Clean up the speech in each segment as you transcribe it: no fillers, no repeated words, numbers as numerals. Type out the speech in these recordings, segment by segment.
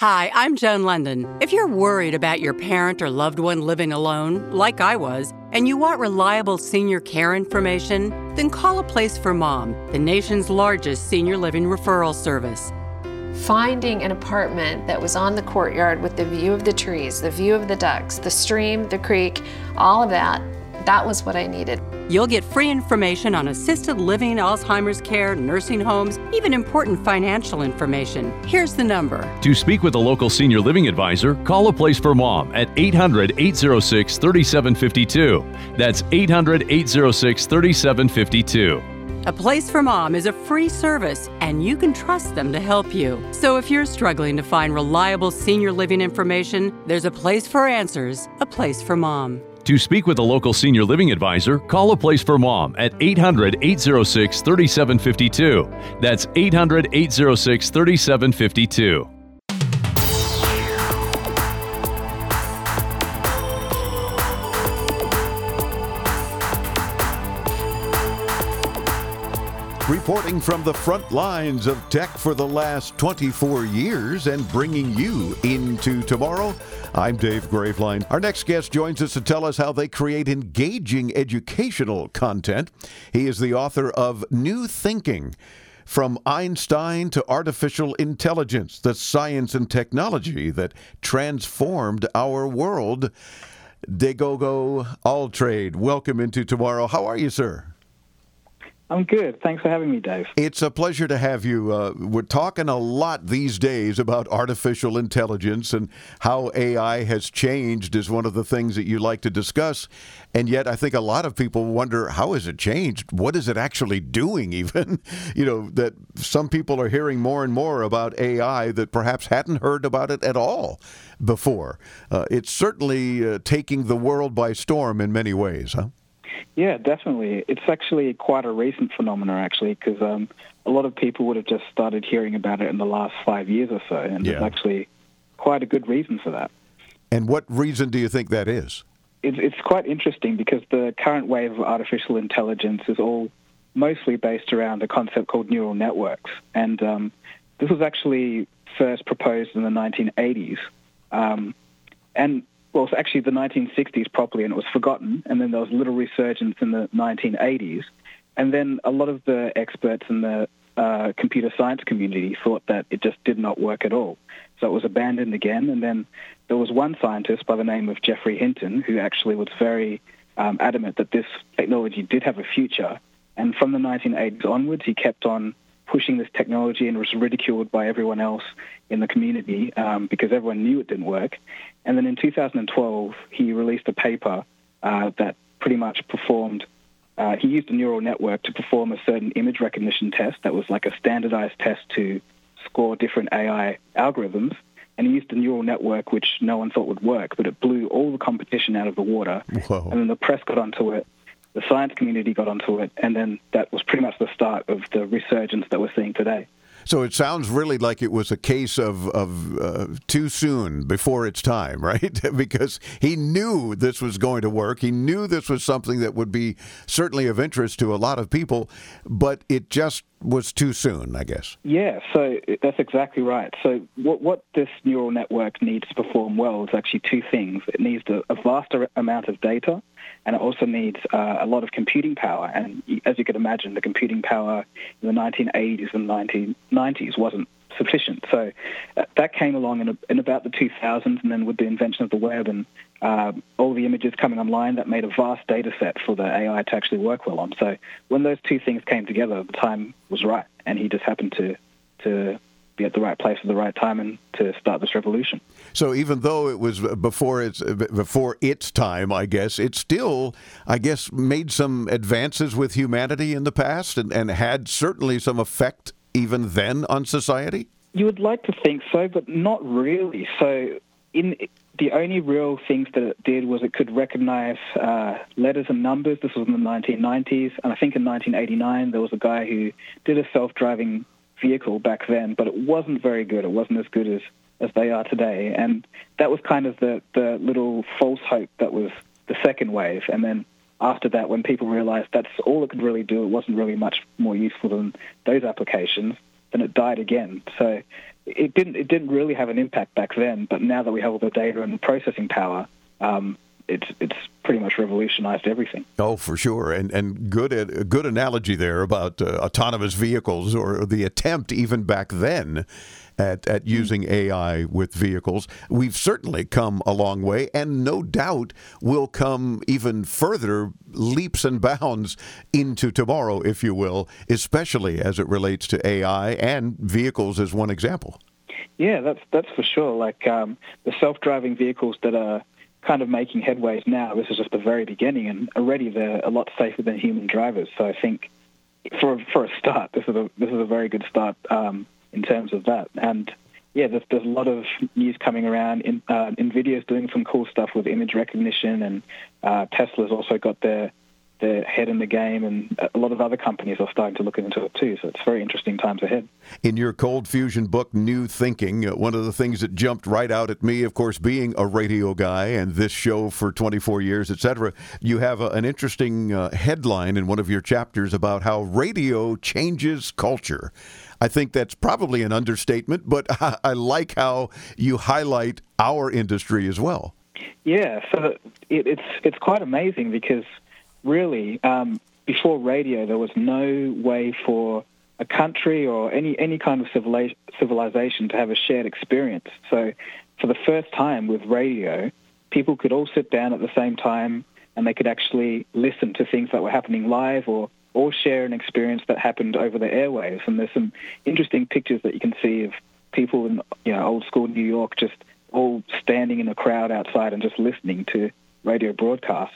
Hi, I'm Joan London. If you're worried about your parent or loved one living alone, like I was, and you want reliable senior care information, then call A Place for Mom, the nation's largest senior living referral service. Finding an apartment that was on the courtyard with the view of the trees, the view of the ducks, the stream, the creek, all of that was what I needed. You'll get free information on assisted living, Alzheimer's care, nursing homes, even important financial information. Here's the number. To speak with a local senior living advisor, call A Place for Mom at 800-806-3752. That's 800-806-3752. A Place for Mom is a free service, and you can trust them to help you. So if you're struggling to find reliable senior living information, there's a place for answers, A Place for Mom. To speak with a local senior living advisor, call A Place for Mom at 800-806-3752. That's 800-806-3752. Reporting from the front lines of tech for the last 24 years and bringing you into tomorrow, I'm Dave Graveline. Our next guest joins us to tell us how they create engaging educational content. He is the author of New Thinking: From Einstein to Artificial Intelligence, the Science and Technology That Transformed Our World. Dagogo Altrade, welcome into tomorrow. How are you, sir? I'm good. Thanks for having me, Dave. It's a pleasure to have you. We're talking a lot these days about artificial intelligence and how AI has changed is one of the things that you like to discuss. And yet I think a lot of people wonder, how has it changed? What is it actually doing even? That some people are hearing more and more about AI that perhaps hadn't heard about it at all before. It's certainly taking the world by storm in many ways, huh? Yeah, definitely. It's actually quite a recent phenomenon, actually, because a lot of people would have just started hearing about it in the last 5 years or so, and there's actually quite a good reason for that. And what reason do you think that is? It's quite interesting because the current wave of artificial intelligence is all mostly based around a concept called neural networks, and this was actually first proposed in the 1980s, well, it's actually the 1960s properly, and it was forgotten, and then there was a little resurgence in the 1980s. And then a lot of the experts in the computer science community thought that it just did not work at all. So it was abandoned again, and then there was one scientist by the name of Geoffrey Hinton who actually was very adamant that this technology did have a future. And from the 1980s onwards, he kept on pushing this technology and was ridiculed by everyone else in the community because everyone knew it didn't work. And then in 2012, he released a paper that pretty much performed, he used a neural network to perform a certain image recognition test that was like a standardized test to score different AI algorithms. And he used a neural network which no one thought would work, but it blew all the competition out of the water. Whoa. And then the press got onto it. The science community got onto it, and then that was pretty much the start of the resurgence that we're seeing today. So it sounds really like it was a case of too soon, before its time, right? Because he knew this was going to work. He knew this was something that would be certainly of interest to a lot of people, but it just was too soon, I guess. Yeah, so that's exactly right. So what this neural network needs to perform well is actually two things. It needs a vast amount of data, and it also needs a lot of computing power. And as you could imagine, the computing power in the 1980s and 1990s wasn't sufficient. So that came along in about the 2000s, and then with the invention of the web and all the images coming online, that made a vast data set for the AI to actually work well on. So when those two things came together, the time was right, and he just happened to be at the right place at the right time and to start this revolution. So even though it was before its time, I guess, it still, I guess, made some advances with humanity in the past and had certainly some effect even then on society? You would like to think so, but not really. So the only real things that it did was it could recognize letters and numbers. This was in the 1990s, and I think in 1989 there was a guy who did a self-driving vehicle back then, but it wasn't very good. It wasn't as good as they are today. And that was kind of the little false hope that was the second wave. And then after that, when people realized that's all it could really do, it wasn't really much more useful than those applications, then it died again. So it didn't really have an impact back then, but now that we have all the data and the processing power, it's pretty much revolutionized everything. Oh, for sure, and good analogy there about autonomous vehicles, or the attempt even back then at using AI with vehicles. We've certainly come a long way, and no doubt will come even further leaps and bounds into tomorrow, if you will, especially as it relates to AI and vehicles as one example. Yeah, that's for sure. Like the self-driving vehicles that are kind of making headways now, this is just the very beginning, and already they're a lot safer than human drivers. So I think for a start, this is a very good start in terms of that. And yeah, there's a lot of news coming around. NVIDIA's doing some cool stuff with image recognition, and Tesla's also got their head in the game, and a lot of other companies are starting to look into it too. So it's very interesting times ahead. In your Cold Fusion book, New Thinking, one of the things that jumped right out at me, of course, being a radio guy and this show for 24 years, etc., you have an interesting headline in one of your chapters about how radio changes culture. I think that's probably an understatement, but I like how you highlight our industry as well. Yeah, so it's quite amazing because really, before radio, there was no way for a country or any kind of civilization to have a shared experience. So for the first time with radio, people could all sit down at the same time and they could actually listen to things that were happening live or share an experience that happened over the airwaves. And there's some interesting pictures that you can see of people in old school New York just all standing in a crowd outside and just listening to radio broadcasts.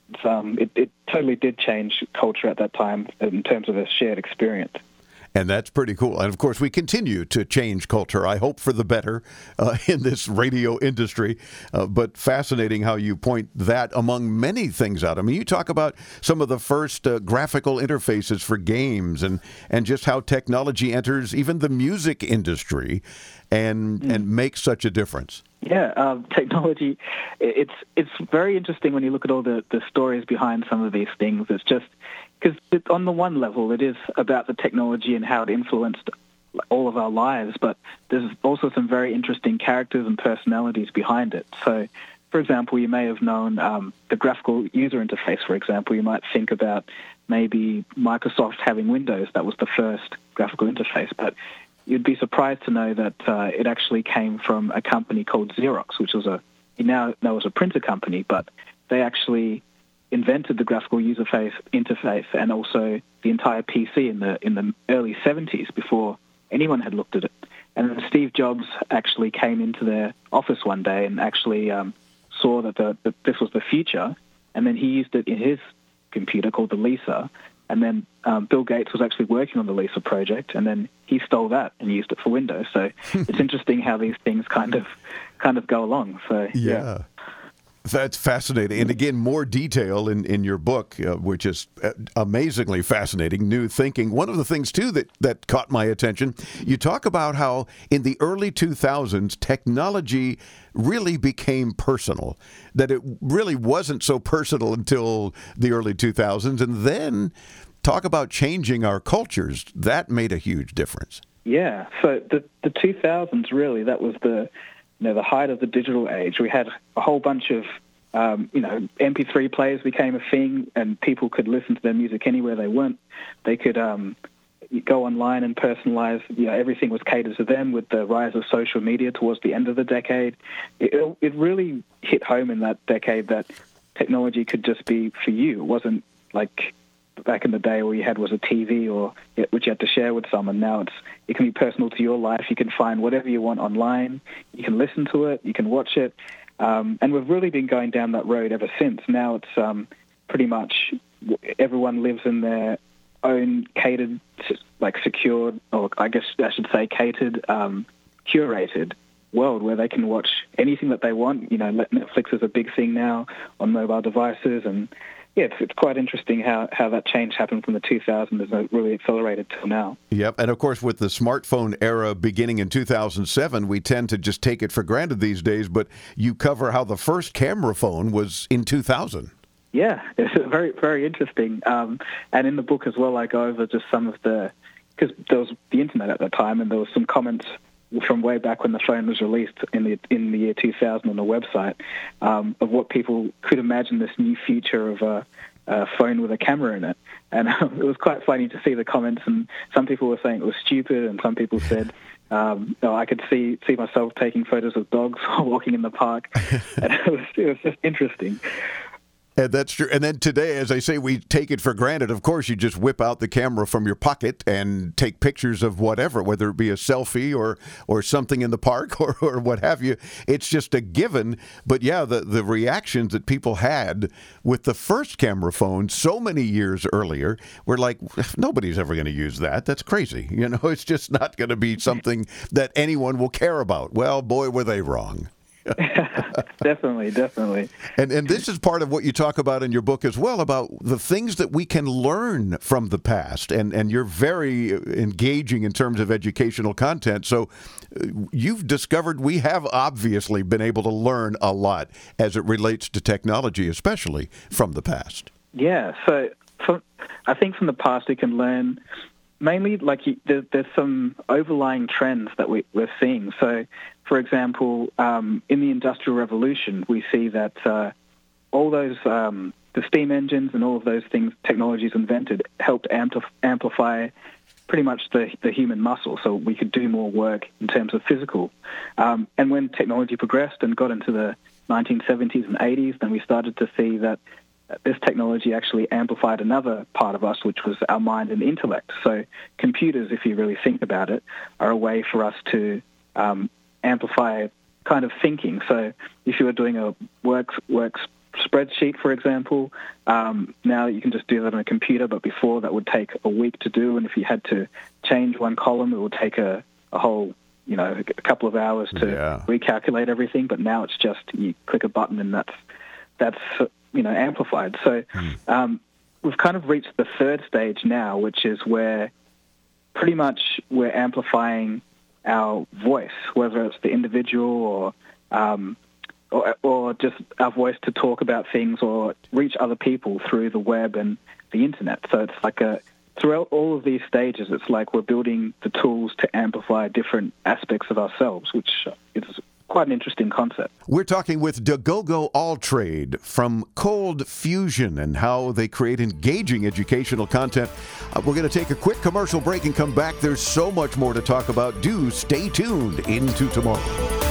It totally did change culture at that time in terms of a shared experience. And that's pretty cool. And, of course, we continue to change culture, I hope for the better, in this radio industry. But fascinating how you point that among many things out. I mean, you talk about some of the first graphical interfaces for games and just how technology enters even the music industry and makes such a difference. Yeah, technology, it's very interesting when you look at all the stories behind some of these things. It's just because on the one level, it is about the technology and how it influenced all of our lives, but there's also some very interesting characters and personalities behind it. So, for example, you may have known the graphical user interface, for example. You might think about maybe Microsoft having Windows. That was the first graphical interface, but you'd be surprised to know that it actually came from a company called Xerox, which was you now know as a printer company, but they actually invented the graphical user interface and also the entire PC in the early 70s before anyone had looked at it. And then Steve Jobs actually came into their office one day and actually saw that this was the future, and then he used it in his computer called the Lisa. And then Bill Gates was actually working on the Lisa project, and then he stole that and used it for Windows. So it's interesting how these things kind of go along. So yeah. That's fascinating. And again, more detail in your book, which is amazingly fascinating, New Thinking. One of the things, too, that caught my attention, you talk about how in the early 2000s, technology really became personal, that it really wasn't so personal until the early 2000s. And then talk about changing our cultures. That made a huge difference. Yeah. So the 2000s, really, that was the height of the digital age. We had a whole bunch of, MP3 players became a thing, and people could listen to their music anywhere they went. They could go online and personalize. Everything was catered to them with the rise of social media towards the end of the decade. It really hit home in that decade that technology could just be for you. It wasn't like back in the day all you had was a TV which you had to share with someone. Now it can be personal to your life. You can find whatever you want online. You can listen to it. You can watch it. And we've really been going down that road ever since. Now it's pretty much everyone lives in their own catered, secured, or I guess I should say catered, curated world where they can watch anything that they want. Netflix is a big thing now on mobile devices, and yeah, it's quite interesting how that change happened from the 2000s and it really accelerated till now. Yep, and of course with the smartphone era beginning in 2007, we tend to just take it for granted these days, but you cover how the first camera phone was in 2000. Yeah, it's very, very interesting. And in the book as well, I go over just some of because there was the internet at the time, and there was some comments from way back when the phone was released in the year 2000 on the website, of what people could imagine this new future of a phone with a camera in it. And it was quite funny to see the comments, and some people were saying it was stupid, and some people said, I could see myself taking photos of dogs while walking in the park. And it was just interesting. And that's true. And then today, as I say, we take it for granted. Of course, you just whip out the camera from your pocket and take pictures of whatever, whether it be a selfie or something in the park or what have you. It's just a given. But yeah, the reactions that people had with the first camera phone so many years earlier were like, nobody's ever going to use that. That's crazy. You know, it's just not going to be something that anyone will care about. Well, boy, were they wrong. Definitely. And this is part of what you talk about in your book as well, about the things that we can learn from the past. And you're very engaging in terms of educational content. So you've discovered we have obviously been able to learn a lot as it relates to technology, especially from the past. Yeah. So I think from the past we can learn mainly, there's some overlying trends that we're seeing. So, for example, in the Industrial Revolution, we see that all those, the steam engines and all of those things, technologies invented, helped amplify pretty much the human muscle, so we could do more work in terms of physical. And when technology progressed and got into the 1970s and 80s, then we started to see that this technology actually amplified another part of us, which was our mind and intellect. So computers, if you really think about it, are a way for us to amplify kind of thinking. So if you were doing a work spreadsheet, for example, now you can just do that on a computer, but before that would take a week to do, and if you had to change one column, it would take a whole, a couple of hours to recalculate everything. But now it's just you click a button and that's amplified. So we've kind of reached the third stage now, which is where pretty much we're amplifying our voice, whether it's the individual or just our voice to talk about things or reach other people through the web and the internet. So it's like throughout all of these stages, it's like we're building the tools to amplify different aspects of ourselves, which is quite an interesting concept. We're talking with Dagogo Alltrade from Cold Fusion and how they create engaging educational content. We're going to take a quick commercial break and come back. There's so much more to talk about. Do stay tuned into tomorrow.